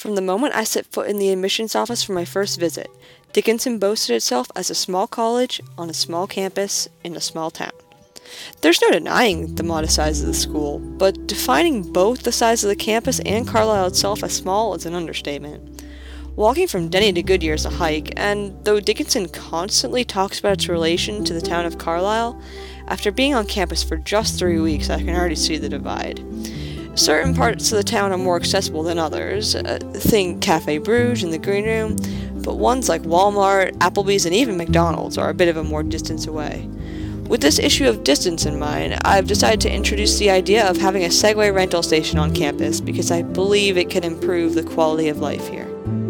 From the moment I set foot in the admissions office for my first visit, Dickinson boasted itself as a small college on a small campus in a small town. There's no denying the modest size of the school, but defining both the size of the campus and Carlisle itself as small is an understatement. Walking from Denny to Goodyear is a hike, and though Dickinson constantly talks about its relation to the town of Carlisle, after being on campus for just 3 weeks, I can already see the divide. Certain parts of the town are more accessible than others, think Cafe Bruges and the Green Room, but ones like Walmart, Applebee's, and even McDonald's are a bit of a more distance away. With this issue of distance in mind, I've decided to introduce the idea of having a Segway rental station on campus because I believe it can improve the quality of life here.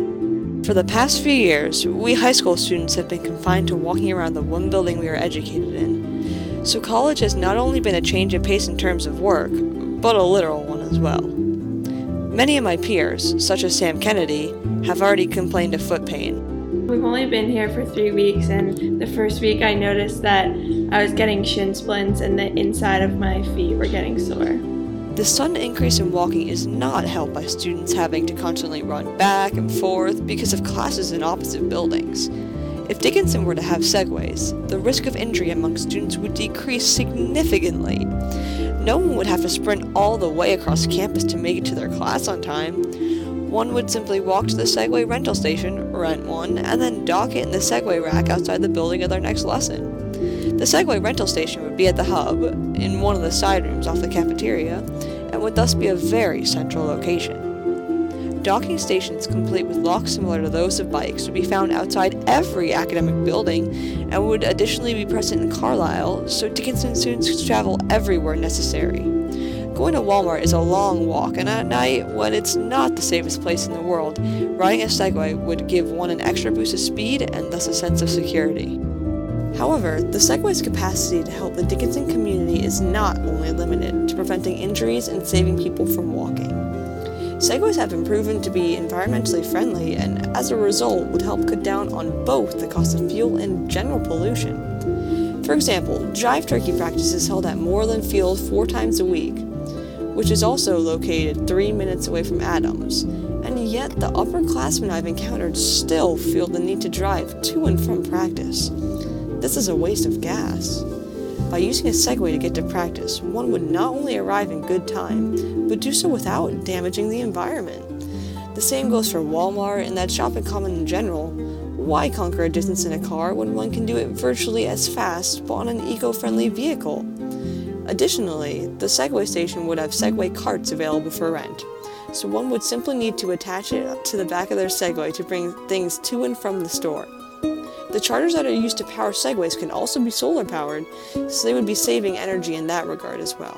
For the past few years, we high school students have been confined to walking around the one building we are educated in, so college has not only been a change of pace in terms of work, but a literal one as well. Many of my peers, such as Sam Kennedy, have already complained of foot pain. We've only been here for 3 weeks, and the first week I noticed that I was getting shin splints and the inside of my feet were getting sore. The sudden increase in walking is not helped by students having to constantly run back and forth because of classes in opposite buildings. If Dickinson were to have segways, the risk of injury among students would decrease significantly. No one would have to sprint all the way across campus to make it to their class on time. One would simply walk to the Segway rental station, rent one, and then dock it in the Segway rack outside the building of their next lesson. The Segway rental station would be at the hub, in one of the side rooms off the cafeteria, and would thus be a very central location. Docking stations complete with locks similar to those of bikes would be found outside every academic building, and would additionally be present in Carlisle, so Dickinson students could travel everywhere necessary. Going to Walmart is a long walk, and at night, when it's not the safest place in the world, riding a Segway would give one an extra boost of speed and thus a sense of security. However, the Segway's capacity to help the Dickinson community is not only limited to preventing injuries and saving people from walking. Segways have been proven to be environmentally friendly and, as a result, would help cut down on both the cost of fuel and general pollution. For example, Jive Turkey practice is held at Moreland Field 4 times a week, which is also located 3 minutes away from Adams, and yet the upperclassmen I've encountered still feel the need to drive to and from practice. This is a waste of gas. By using a Segway to get to practice, one would not only arrive in good time, but do so without damaging the environment. The same goes for Walmart and that shopping common in general. Why conquer a distance in a car when one can do it virtually as fast but on an eco-friendly vehicle? Additionally, the Segway station would have Segway carts available for rent, so one would simply need to attach it to the back of their Segway to bring things to and from the store. The chargers that are used to power Segways can also be solar powered, so they would be saving energy in that regard as well.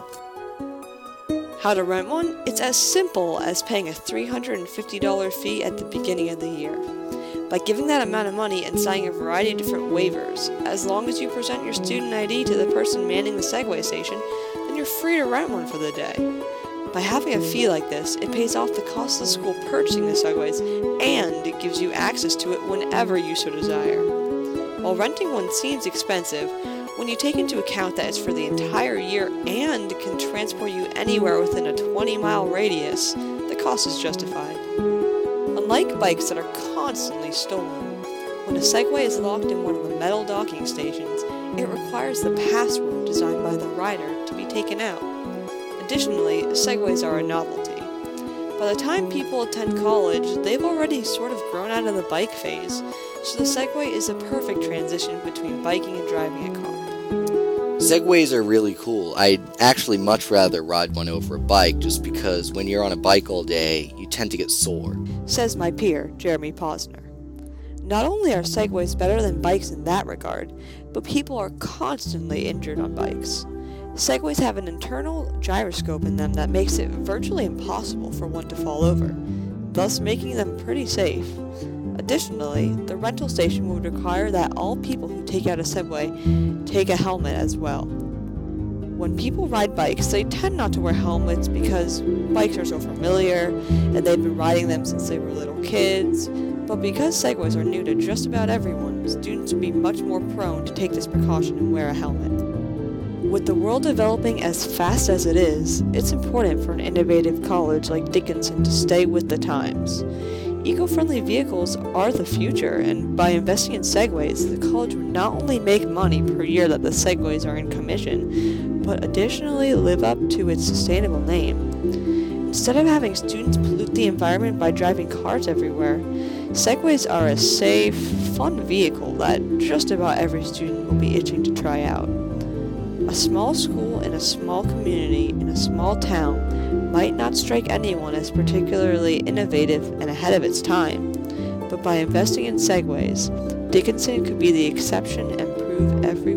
How to rent one? It's as simple as paying a $350 fee at the beginning of the year. By giving that amount of money and signing a variety of different waivers, as long as you present your student ID to the person manning the Segway station, then you're free to rent one for the day. By having a fee like this, it pays off the cost of the school purchasing the Segways, and it gives you access to it whenever you so desire. While renting one seems expensive, when you take into account that it's for the entire year and can transport you anywhere within a 20-mile radius, the cost is justified. Unlike bikes that are constantly stolen, when a Segway is locked in one of the metal docking stations, it requires the password designed by the rider to be taken out. Additionally, Segways are a novelty. By the time people attend college, they've already sort of grown out of the bike phase, so the Segway is a perfect transition between biking and driving a car. Segways are really cool. I'd actually much rather ride one over a bike just because when you're on a bike all day, you tend to get sore. Says my peer, Jeremy Posner. Not only are Segways better than bikes in that regard, but people are constantly injured on bikes. Segways have an internal gyroscope in them that makes it virtually impossible for one to fall over, thus making them pretty safe. Additionally, the rental station would require that all people who take out a Segway take a helmet as well. When people ride bikes, they tend not to wear helmets because bikes are so familiar and they've been riding them since they were little kids, but because Segways are new to just about everyone, students would be much more prone to take this precaution and wear a helmet. With the world developing as fast as it is, it's important for an innovative college like Dickinson to stay with the times. Eco-friendly vehicles are the future, and by investing in Segways, the college would not only make money per year that the Segways are in commission, but additionally live up to its sustainable name. Instead of having students pollute the environment by driving cars everywhere, Segways are a safe, fun vehicle that just about every student will be itching to try out. A small school in a small community in a small town might not strike anyone as particularly innovative and ahead of its time, but by investing in Segways, Dickinson could be the exception and prove everyone